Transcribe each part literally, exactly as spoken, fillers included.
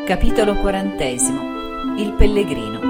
Capitolo quarantesimo. Il pellegrino.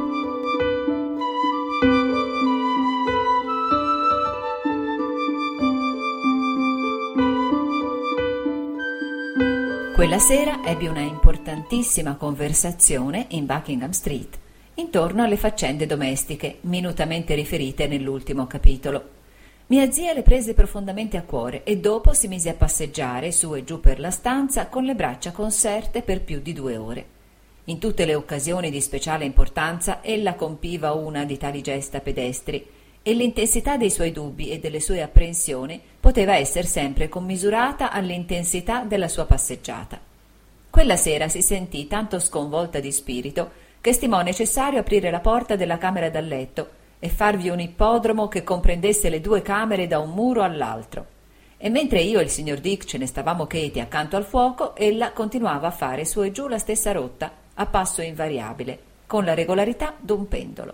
Quella sera ebbi una importantissima conversazione in Buckingham Street intorno alle faccende domestiche minutamente riferite nell'ultimo capitolo. Mia zia le prese profondamente a cuore e dopo si mise a passeggiare su e giù per la stanza con le braccia conserte per più di due ore. In tutte le occasioni di speciale importanza ella compiva una di tali gesta pedestri e l'intensità dei suoi dubbi e delle sue apprensioni poteva essere sempre commisurata all'intensità della sua passeggiata. Quella sera si sentì tanto sconvolta di spirito che stimò necessario aprire la porta della camera da letto e farvi un ippodromo che comprendesse le due camere da un muro all'altro. E mentre io e il signor Dick ce ne stavamo cheti accanto al fuoco, ella continuava a fare su e giù la stessa rotta, a passo invariabile, con la regolarità d'un pendolo.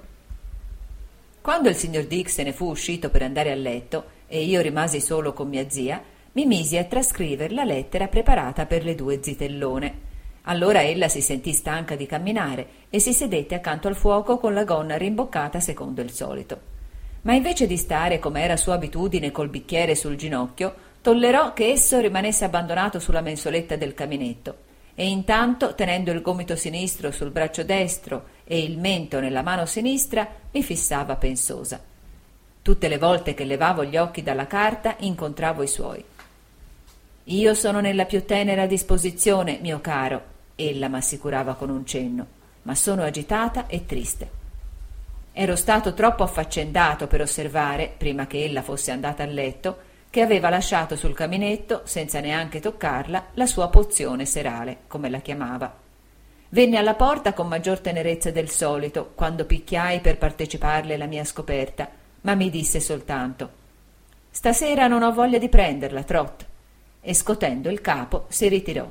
Quando il signor Dick se ne fu uscito per andare a letto e io rimasi solo con mia zia, mi misi a trascrivere la lettera preparata per le due zitellone. Allora ella si sentì stanca di camminare e si sedette accanto al fuoco con la gonna rimboccata secondo il solito. Ma invece di stare, come era sua abitudine, col bicchiere sul ginocchio, tollerò che esso rimanesse abbandonato sulla mensoletta del caminetto e intanto, tenendo il gomito sinistro sul braccio destro e il mento nella mano sinistra, mi fissava pensosa. Tutte le volte che levavo gli occhi dalla carta incontravo i suoi. «Io sono nella più tenera disposizione, mio caro», ella m'assicurava con un cenno, «ma sono agitata e triste». Ero stato troppo affaccendato per osservare, prima che ella fosse andata a letto, che aveva lasciato sul caminetto, senza neanche toccarla, la sua pozione serale, come la chiamava. Venne alla porta con maggior tenerezza del solito, quando picchiai per parteciparle la mia scoperta, ma mi disse soltanto «Stasera non ho voglia di prenderla, Trot», e scotendo il capo si ritirò.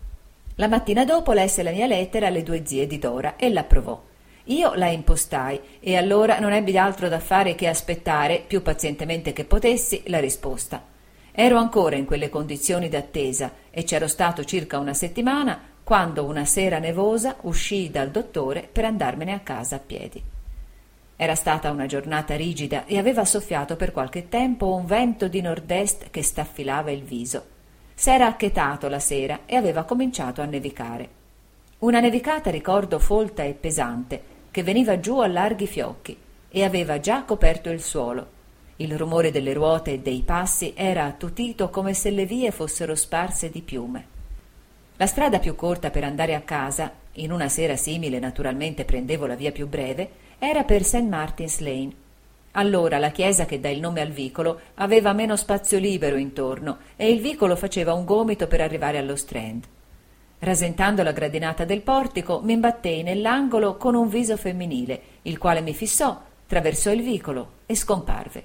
La mattina dopo lesse la mia lettera alle due zie di Dora e l'approvò. Io la impostai e allora non ebbi altro da fare che aspettare, più pazientemente che potessi, la risposta. Ero ancora in quelle condizioni d'attesa e c'ero stato circa una settimana quando una sera nevosa uscii dal dottore per andarmene a casa a piedi. Era stata una giornata rigida e aveva soffiato per qualche tempo un vento di nord-est che staffilava il viso. S'era acchetato la sera e aveva cominciato a nevicare. Una nevicata, ricordo, folta e pesante, che veniva giù a larghi fiocchi e aveva già coperto il suolo. Il rumore delle ruote e dei passi era attutito come se le vie fossero sparse di piume. La strada più corta per andare a casa, in una sera simile naturalmente prendevo la via più breve, era per Saint Martin's Lane. Allora la chiesa che dà il nome al vicolo aveva meno spazio libero intorno e il vicolo faceva un gomito per arrivare allo Strand. Rasentando la gradinata del portico, mi imbattei nell'angolo con un viso femminile, il quale mi fissò, traversò il vicolo e scomparve.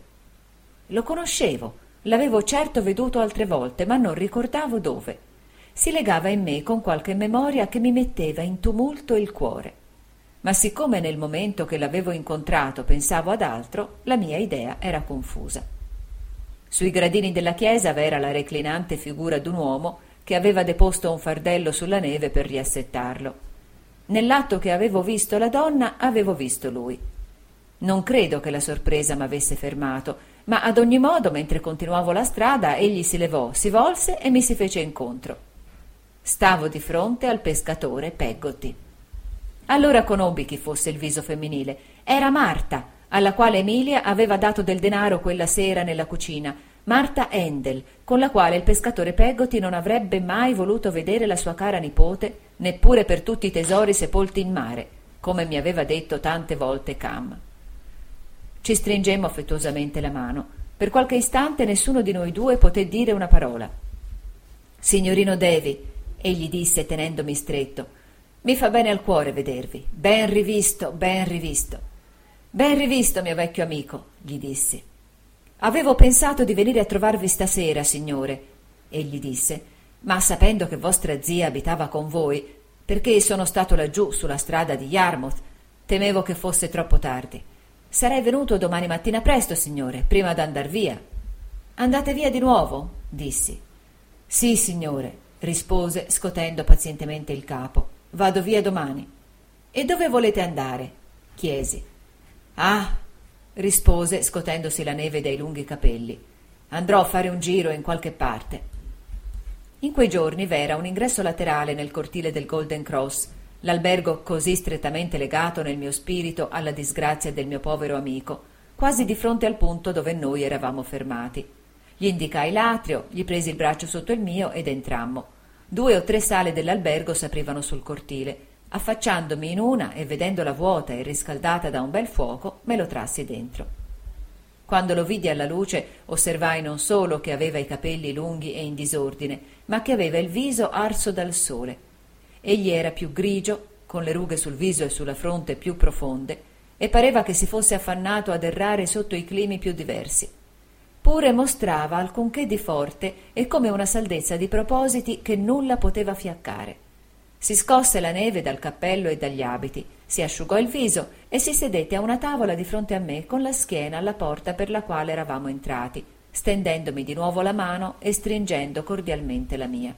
Lo conoscevo, l'avevo certo veduto altre volte, ma non ricordavo dove. Si legava in me con qualche memoria che mi metteva in tumulto il cuore. Ma siccome nel momento che l'avevo incontrato pensavo ad altro, la mia idea era confusa. Sui gradini della chiesa v'era la reclinante figura d'un uomo che aveva deposto un fardello sulla neve per riassettarlo. Nell'atto che avevo visto la donna, avevo visto lui. Non credo che la sorpresa m'avesse fermato, ma ad ogni modo, mentre continuavo la strada, egli si levò, si volse e mi si fece incontro. Stavo di fronte al pescatore Peggotty. Allora conobbi chi fosse il viso femminile. Era Marta, alla quale Emilia aveva dato del denaro quella sera nella cucina, Marta Endel, con la quale il pescatore Peggotty non avrebbe mai voluto vedere la sua cara nipote, neppure per tutti i tesori sepolti in mare, come mi aveva detto tante volte Cam. Ci stringemmo affettuosamente la mano. Per qualche istante nessuno di noi due poté dire una parola. «Signorino Davy», egli disse tenendomi stretto, «mi fa bene al cuore vedervi. Ben rivisto, ben rivisto». «Ben rivisto, mio vecchio amico», gli dissi. «Avevo pensato di venire a trovarvi stasera, signore», egli disse, «ma sapendo che vostra zia abitava con voi, perché sono stato laggiù sulla strada di Yarmouth, temevo che fosse troppo tardi. Sarei venuto domani mattina presto, signore, prima d'andar via». «Andate via di nuovo?» dissi. «Sì, signore», rispose scotendo pazientemente il capo. vado via domani. E dove volete andare? Chiesi. Ah, rispose scotendosi la neve dai lunghi capelli. Andrò a fare un giro in qualche parte. In quei giorni v'era un ingresso laterale nel cortile del Golden Cross, l'albergo così strettamente legato nel mio spirito alla disgrazia del mio povero amico, quasi di fronte al punto dove noi eravamo fermati. Gli indicai l'atrio, gli presi il braccio sotto il mio ed entrammo. Due o tre sale dell'albergo s'aprivano sul cortile. Affacciandomi in una e vedendola vuota e riscaldata da un bel fuoco, me lo trassi dentro. Quando lo vidi alla luce, osservai non solo che aveva i capelli lunghi e in disordine, ma che aveva il viso arso dal sole. Egli era più grigio, con le rughe sul viso e sulla fronte più profonde, e pareva che si fosse affannato ad errare sotto i climi più diversi. Pure mostrava alcunché di forte e come una saldezza di propositi che nulla poteva fiaccare. Si scosse la neve dal cappello e dagli abiti, si asciugò il viso e si sedette a una tavola di fronte a me con la schiena alla porta per la quale eravamo entrati, stendendomi di nuovo la mano e stringendo cordialmente la mia.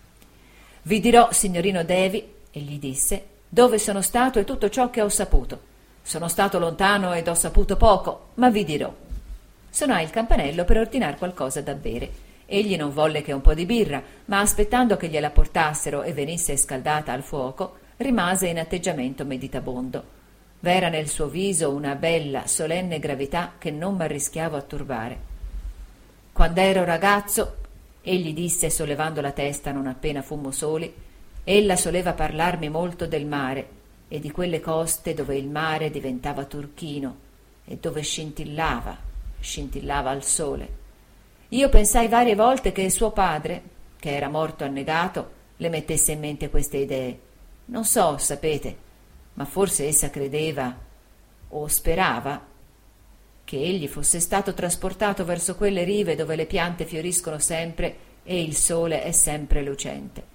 «Vi dirò, signorino Davy», egli disse, «dove sono stato e tutto ciò che ho saputo. Sono stato lontano ed ho saputo poco, ma vi dirò». Suonai il campanello per ordinare qualcosa da bere. Egli non volle che un po' di birra, ma aspettando che gliela portassero e venisse scaldata al fuoco, rimase in atteggiamento meditabondo. V'era nel suo viso una bella, solenne gravità che non m'arrischiavo a turbare. «Quando ero ragazzo», egli disse sollevando la testa non appena fummo soli, «ella soleva parlarmi molto del mare e di quelle coste dove il mare diventava turchino e dove scintillava, scintillava al sole. Io pensai varie volte che suo padre, che era morto annegato, le mettesse in mente queste idee. Non so, sapete, ma forse essa credeva o sperava che egli fosse stato trasportato verso quelle rive dove le piante fioriscono sempre e il sole è sempre lucente.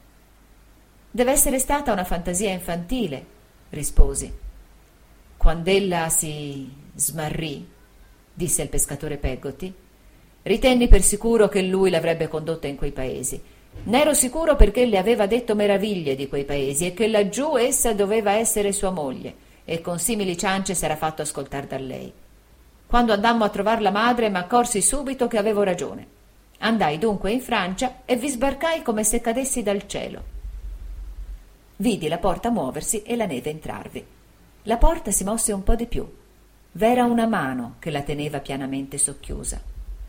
Deve essere stata una fantasia infantile, risposi. Quand'ella si smarrì, disse il pescatore Peggotty, ritenni per sicuro che lui l'avrebbe condotta in quei paesi. N'ero sicuro perché le aveva detto meraviglie di quei paesi e che laggiù essa doveva essere sua moglie e con simili ciance s'era fatto ascoltar da lei. Quando andammo a trovar la madre m'accorsi subito che avevo ragione. Andai dunque in Francia e vi sbarcai come se cadessi dal cielo. Vidi la porta muoversi e la neve entrarvi. La porta si mosse un po' di più. V'era una mano che la teneva pianamente socchiusa.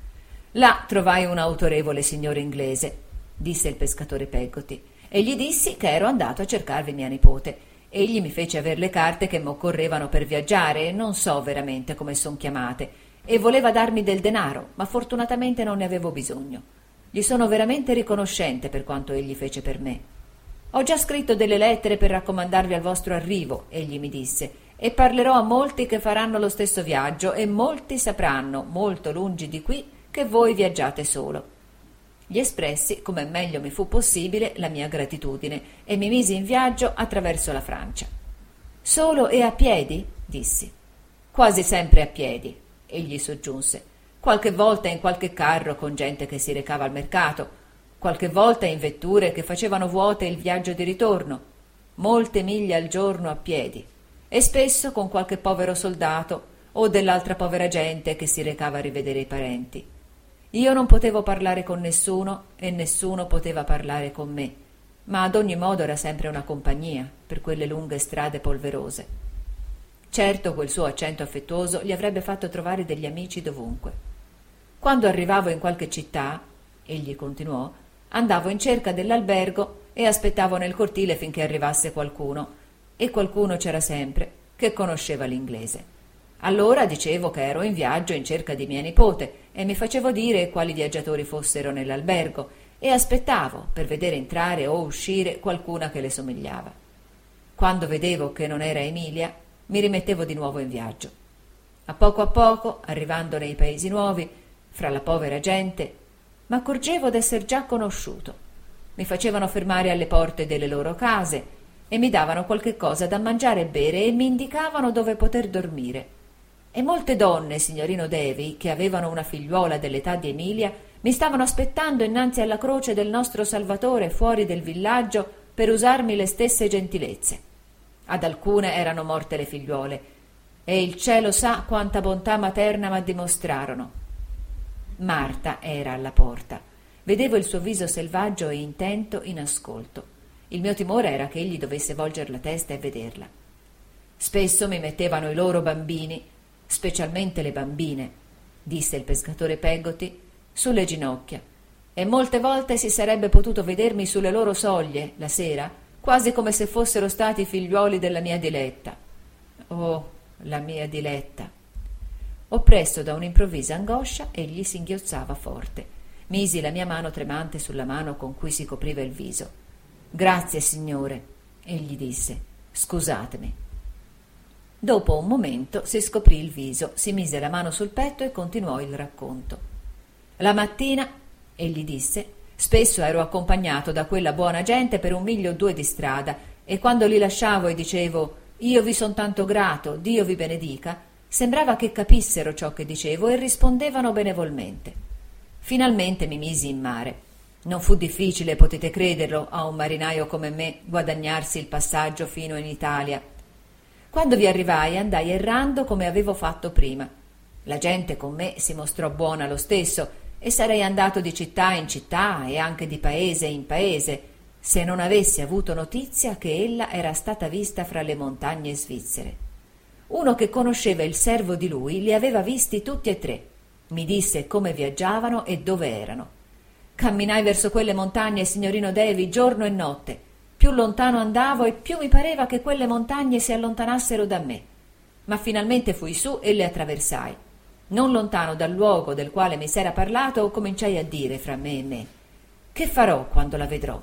Là trovai un autorevole signore inglese, disse il pescatore Peggotty, e gli dissi che ero andato a cercarvi mia nipote. Egli mi fece aver le carte che m'occorrevano per viaggiare e non so veramente come son chiamate, e voleva darmi del denaro, ma fortunatamente non ne avevo bisogno. Gli sono veramente riconoscente per quanto egli fece per me. Ho già scritto delle lettere per raccomandarvi al vostro arrivo, egli mi disse, e parlerò a molti che faranno lo stesso viaggio e molti sapranno, molto lungi di qui, che voi viaggiate solo. Gli espressi, come meglio mi fu possibile, la mia gratitudine e mi misi in viaggio attraverso la Francia. Solo e a piedi? Dissi. Quasi sempre a piedi, egli soggiunse. Qualche volta in qualche carro con gente che si recava al mercato, qualche volta in vetture che facevano vuote il viaggio di ritorno, molte miglia al giorno a piedi, e spesso con qualche povero soldato o dell'altra povera gente che si recava a rivedere i parenti. Io non potevo parlare con nessuno e nessuno poteva parlare con me, ma ad ogni modo era sempre una compagnia per quelle lunghe strade polverose. Certo quel suo accento affettuoso gli avrebbe fatto trovare degli amici dovunque. Quando arrivavo in qualche città, egli continuò, andavo in cerca dell'albergo e aspettavo nel cortile finché arrivasse qualcuno, e qualcuno c'era sempre che conosceva l'inglese. Allora dicevo che ero in viaggio in cerca di mia nipote e mi facevo dire quali viaggiatori fossero nell'albergo e aspettavo per vedere entrare o uscire qualcuna che le somigliava. Quando vedevo che non era Emilia, mi rimettevo di nuovo in viaggio. A poco a poco, arrivando nei paesi nuovi, fra la povera gente, m'accorgevo d'esser già conosciuto. Mi facevano fermare alle porte delle loro case e mi davano qualche cosa da mangiare e bere e mi indicavano dove poter dormire. E molte donne, signorino Davy, che avevano una figliuola dell'età di Emilia, mi stavano aspettando innanzi alla croce del nostro Salvatore fuori del villaggio per usarmi le stesse gentilezze. Ad alcune erano morte le figliuole, e il cielo sa quanta bontà materna m'addimostrarono. Marta era alla porta. Vedevo il suo viso selvaggio e intento in ascolto. Il mio timore era che egli dovesse volger la testa e vederla. Spesso mi mettevano i loro bambini, specialmente le bambine, disse il pescatore Peggotty, sulle ginocchia, e molte volte si sarebbe potuto vedermi sulle loro soglie, la sera, quasi come se fossero stati figliuoli della mia Diletta. Oh, la mia Diletta! Oppresso da un'improvvisa angoscia, egli singhiozzava forte. Misi la mia mano tremante sulla mano con cui si copriva il viso. «Grazie, signore», egli disse. «Scusatemi». Dopo un momento si scoprì il viso, si mise la mano sul petto e continuò il racconto. «La mattina», egli disse, «spesso ero accompagnato da quella buona gente per un miglio o due di strada, e quando li lasciavo e dicevo «Io vi son tanto grato, Dio vi benedica», sembrava che capissero ciò che dicevo e rispondevano benevolmente. Finalmente mi misi in mare. Non fu difficile, potete crederlo, a un marinaio come me guadagnarsi il passaggio fino in Italia. Quando vi arrivai andai errando come avevo fatto prima. La gente con me si mostrò buona lo stesso e sarei andato di città in città e anche di paese in paese se non avessi avuto notizia che ella era stata vista fra le montagne svizzere. Uno che conosceva il servo di lui li aveva visti tutti e tre. Mi disse come viaggiavano e dove erano. Camminai verso quelle montagne, signorino Davy, giorno e notte. Più lontano andavo e più mi pareva che quelle montagne si allontanassero da me. Ma finalmente fui su e le attraversai. Non lontano dal luogo del quale mi s'era parlato, cominciai a dire fra me e me: «Che farò quando la vedrò?»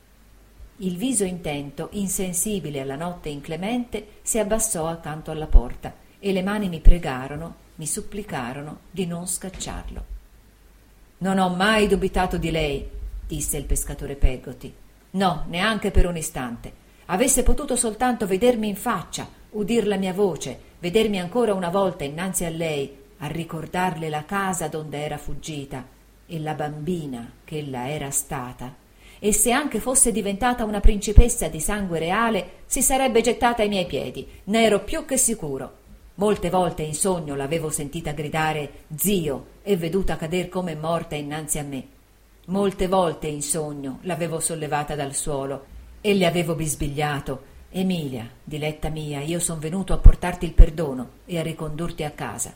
Il viso intento, insensibile alla notte inclemente, si abbassò accanto alla porta e le mani mi pregarono, mi supplicarono di non scacciarlo. «Non ho mai dubitato di lei», disse il pescatore Peggotty. «No, neanche per un istante. Avesse potuto soltanto vedermi in faccia, udir la mia voce, vedermi ancora una volta innanzi a lei, a ricordarle la casa donde era fuggita e la bambina che ella era stata, e se anche fosse diventata una principessa di sangue reale, si sarebbe gettata ai miei piedi, ne ero più che sicuro. Molte volte in sogno l'avevo sentita gridare «Zio!» e veduta cader come morta innanzi a me. Molte volte in sogno l'avevo sollevata dal suolo e le avevo bisbigliato: «Emilia, diletta mia, io son venuto a portarti il perdono e a ricondurti a casa».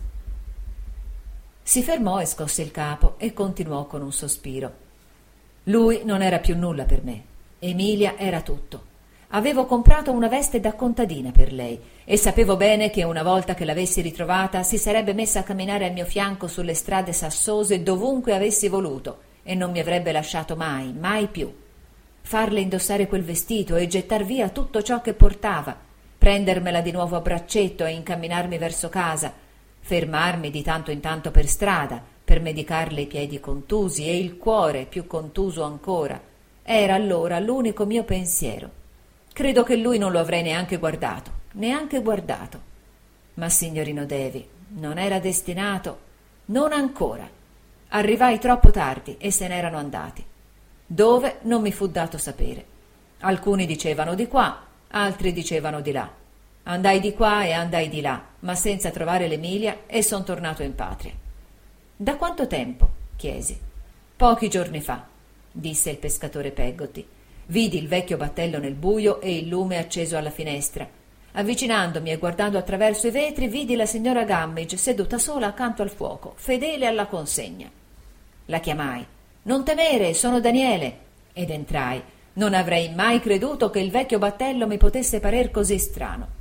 Si fermò e scosse il capo e continuò con un sospiro. Lui non era più nulla per me. Emilia era tutto. Avevo comprato una veste da contadina per lei e sapevo bene che una volta che l'avessi ritrovata si sarebbe messa a camminare al mio fianco sulle strade sassose dovunque avessi voluto e non mi avrebbe lasciato mai, mai più. Farle indossare quel vestito e gettar via tutto ciò che portava, prendermela di nuovo a braccetto e incamminarmi verso casa, fermarmi di tanto in tanto per strada per medicarle i piedi contusi e il cuore più contuso ancora, era allora l'unico mio pensiero. Credo che lui non lo avrei neanche guardato, neanche guardato. Ma signorino Davy, non era destinato, non ancora. Arrivai troppo tardi e se n'erano andati. Dove non mi fu dato sapere. Alcuni dicevano di qua, altri dicevano di là. Andai di qua e andai di là, ma senza trovare l'Emilia, e son tornato in patria. Da quanto tempo? Chiesi. Pochi giorni fa, disse il pescatore Peggotty. Vidi il vecchio battello nel buio e il lume acceso alla finestra. Avvicinandomi e guardando attraverso i vetri, vidi la signora Gummidge seduta sola accanto al fuoco, fedele alla consegna. La chiamai. «Non temere, sono Daniele!» ed entrai. Non avrei mai creduto che il vecchio battello mi potesse parer così strano.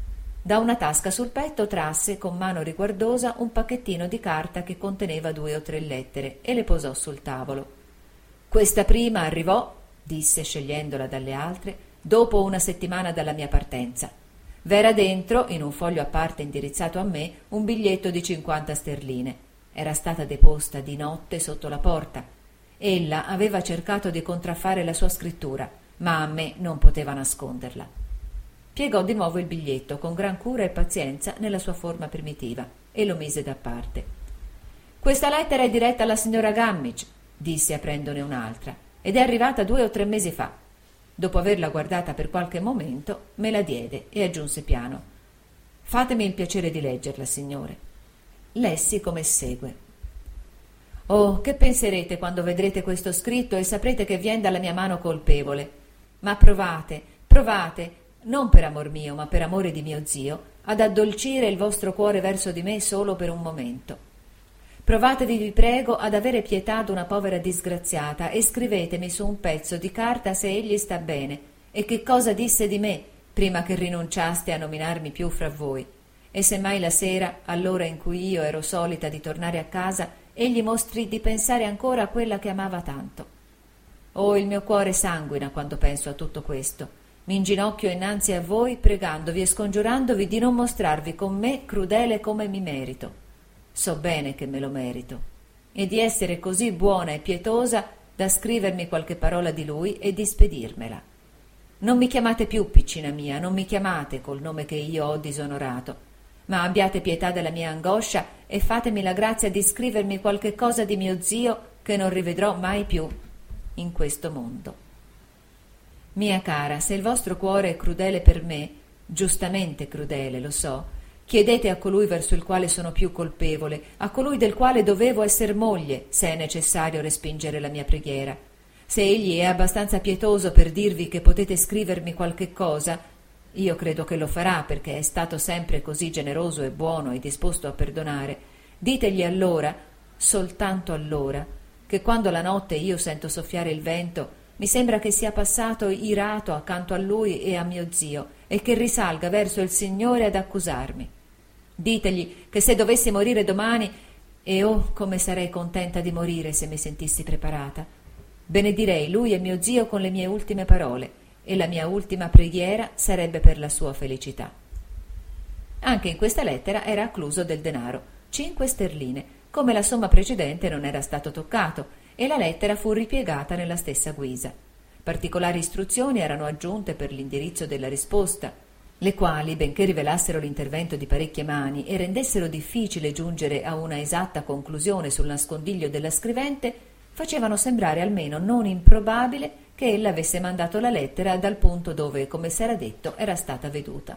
Da una tasca sul petto trasse con mano riguardosa un pacchettino di carta che conteneva due o tre lettere e le posò sul tavolo. «Questa prima arrivò», disse scegliendola dalle altre, «dopo una settimana dalla mia partenza. V'era dentro, in un foglio a parte indirizzato a me, un biglietto di cinquanta sterline. Era stata deposta di notte sotto la porta. Ella aveva cercato di contraffare la sua scrittura, ma a me non poteva nasconderla». Piegò di nuovo il biglietto con gran cura e pazienza nella sua forma primitiva e lo mise da parte. «Questa lettera è diretta alla signora Gummidge», disse aprendone un'altra, «ed è arrivata due o tre mesi fa. Dopo averla guardata per qualche momento, me la diede e aggiunse piano: «Fatemi il piacere di leggerla, signore». Lessi come segue: «Oh, che penserete quando vedrete questo scritto e saprete che vien dalla mia mano colpevole? Ma provate, provate, non per amor mio, ma per amore di mio zio, ad addolcire il vostro cuore verso di me solo per un momento. Provatevi, vi prego, ad avere pietà d'una povera disgraziata e scrivetemi su un pezzo di carta se egli sta bene e che cosa disse di me prima che rinunciaste a nominarmi più fra voi, e se mai la sera, all'ora in cui io ero solita di tornare a casa, egli mostri di pensare ancora a quella che amava tanto. Oh, il mio cuore sanguina quando penso a tutto questo. Mi inginocchio innanzi a voi pregandovi e scongiurandovi di non mostrarvi con me crudele come mi merito. So bene che me lo merito, e di essere così buona e pietosa da scrivermi qualche parola di lui e di spedirmela. Non mi chiamate più piccina mia, non mi chiamate col nome che io ho disonorato, ma abbiate pietà della mia angoscia e fatemi la grazia di scrivermi qualche cosa di mio zio che non rivedrò mai più in questo mondo. Mia cara, se il vostro cuore è crudele per me, giustamente crudele, lo so, chiedete a colui verso il quale sono più colpevole, a colui del quale dovevo esser moglie, se è necessario respingere la mia preghiera. Se egli è abbastanza pietoso per dirvi che potete scrivermi qualche cosa, io credo che lo farà perché è stato sempre così generoso e buono e disposto a perdonare. Ditegli allora, soltanto allora, che quando la notte io sento soffiare il vento, mi sembra che sia passato irato accanto a lui e a mio zio e che risalga verso il Signore ad accusarmi. Ditegli che se dovessi morire domani, e oh come sarei contenta di morire se mi sentissi preparata, benedirei lui e mio zio con le mie ultime parole e la mia ultima preghiera sarebbe per la sua felicità». Anche in questa lettera era accluso del denaro, cinque sterline, come la somma precedente non era stato toccato, e la lettera fu ripiegata nella stessa guisa. Particolari istruzioni erano aggiunte per l'indirizzo della risposta, le quali, benché rivelassero l'intervento di parecchie mani e rendessero difficile giungere a una esatta conclusione sul nascondiglio della scrivente, facevano sembrare almeno non improbabile che ella avesse mandato la lettera dal punto dove, come s'era detto, era stata veduta.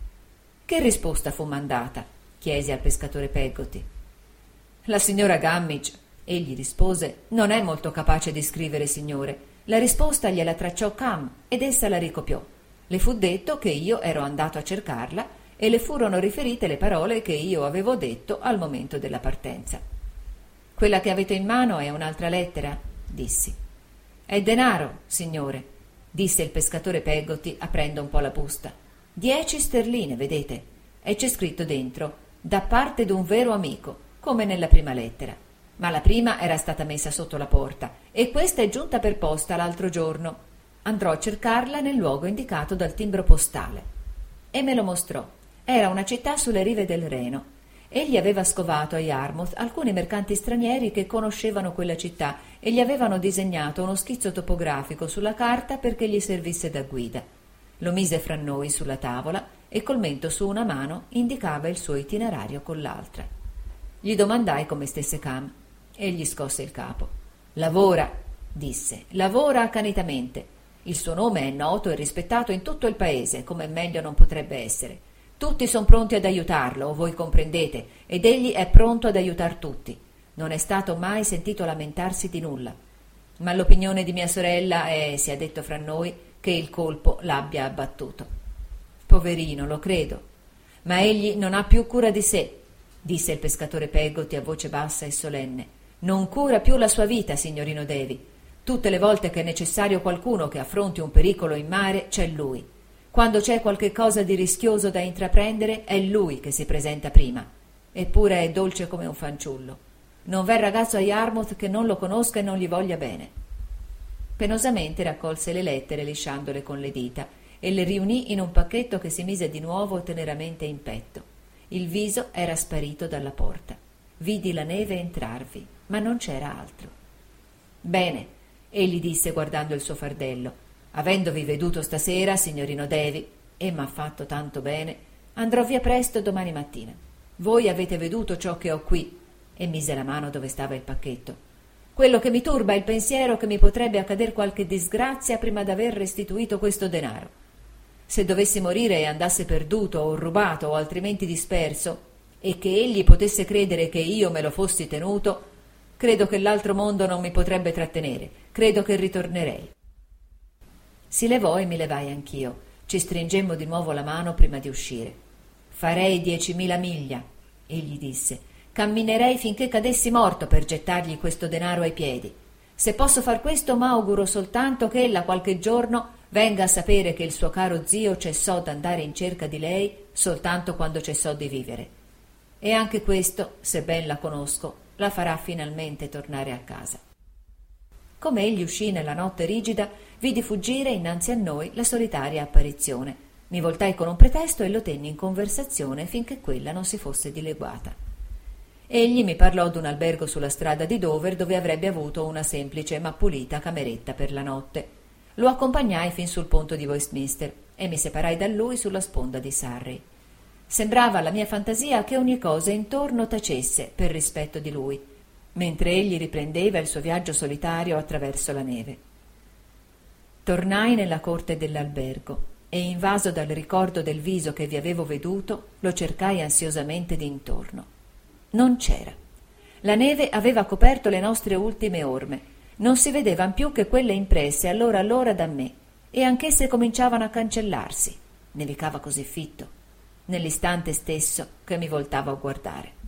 «Che risposta fu mandata?» chiesi al pescatore Peggotty. «La signora Gummidge», egli rispose, «non è molto capace di scrivere, signore. La risposta gliela tracciò Cam ed essa la ricopiò. Le fu detto che io ero andato a cercarla e le furono riferite le parole che io avevo detto al momento della partenza. Quella che avete in mano è un'altra lettera?» dissi. «È denaro, signore», disse il pescatore Peggotty aprendo un po' la busta. «Dieci sterline, vedete, e c'è scritto dentro: da parte d'un vero amico, come nella prima lettera. Ma la prima era stata messa sotto la porta e questa è giunta per posta l'altro giorno. Andrò a cercarla nel luogo indicato dal timbro postale». E me lo mostrò. Era una città sulle rive del Reno. Egli aveva scovato a Yarmouth alcuni mercanti stranieri che conoscevano quella città e gli avevano disegnato uno schizzo topografico sulla carta perché gli servisse da guida. Lo mise fra noi sulla tavola e col mento su una mano indicava il suo itinerario con l'altra. Gli domandai come stesse Cam. Egli scosse il capo. «Lavora», disse, «lavora accanitamente. Il suo nome è noto e rispettato in tutto il paese, come meglio non potrebbe essere. Tutti sono pronti ad aiutarlo, voi comprendete, ed egli è pronto ad aiutar tutti. Non è stato mai sentito lamentarsi di nulla. Ma l'opinione di mia sorella è, sia detto fra noi, che il colpo l'abbia abbattuto». «Poverino, lo credo. Ma egli non ha più cura di sé», disse il pescatore Peggotty a voce bassa e solenne. «Non cura più la sua vita, signorino Davy. Tutte le volte che è necessario qualcuno che affronti un pericolo in mare, c'è lui. Quando c'è qualche cosa di rischioso da intraprendere, è lui che si presenta prima. Eppure è dolce come un fanciullo. Non v'è ragazzo a Yarmouth che non lo conosca e non gli voglia bene». Penosamente raccolse le lettere lisciandole con le dita e le riunì in un pacchetto che si mise di nuovo teneramente in petto. Il viso era sparito dalla porta. Vidi la neve entrarvi, ma non c'era altro. «Bene», egli disse guardando il suo fardello, «avendovi veduto stasera, signorino Davy, e m'ha fatto tanto bene, andrò via presto domani mattina. Voi avete veduto ciò che ho qui», e mise la mano dove stava il pacchetto. Quello che mi turba è il pensiero che mi potrebbe accadere qualche disgrazia prima d'aver restituito questo denaro. Se dovessi morire e andasse perduto o rubato o altrimenti disperso, e che egli potesse credere che io me lo fossi tenuto, credo che l'altro mondo non mi potrebbe trattenere, credo che ritornerei. Si levò e mi levai anch'io. Ci stringemmo di nuovo la mano prima di uscire. Farei diecimila miglia, egli disse. Camminerei finché cadessi morto per gettargli questo denaro ai piedi. Se posso far questo, m'auguro soltanto che ella qualche giorno venga a sapere che il suo caro zio cessò d'andare in cerca di lei soltanto quando cessò di vivere. E anche questo, se ben la conosco, la farà finalmente tornare a casa. Come egli uscì nella notte rigida, vidi fuggire innanzi a noi la solitaria apparizione. Mi voltai con un pretesto e lo tenni in conversazione finché quella non si fosse dileguata. Egli mi parlò d'un albergo sulla strada di Dover dove avrebbe avuto una semplice ma pulita cameretta per la notte. Lo accompagnai fin sul ponte di Westminster e mi separai da lui sulla sponda di Surrey. Sembrava alla mia fantasia che ogni cosa intorno tacesse per rispetto di lui, mentre egli riprendeva il suo viaggio solitario attraverso la neve. Tornai nella corte dell'albergo e, invaso dal ricordo del viso che vi avevo veduto, lo cercai ansiosamente d'intorno. Non c'era. La neve aveva coperto le nostre ultime orme, non si vedevan più che quelle impresse allora allora da me, e anch'esse cominciavano a cancellarsi. Nevicava così fitto, nell'istante stesso che mi voltavo a guardare.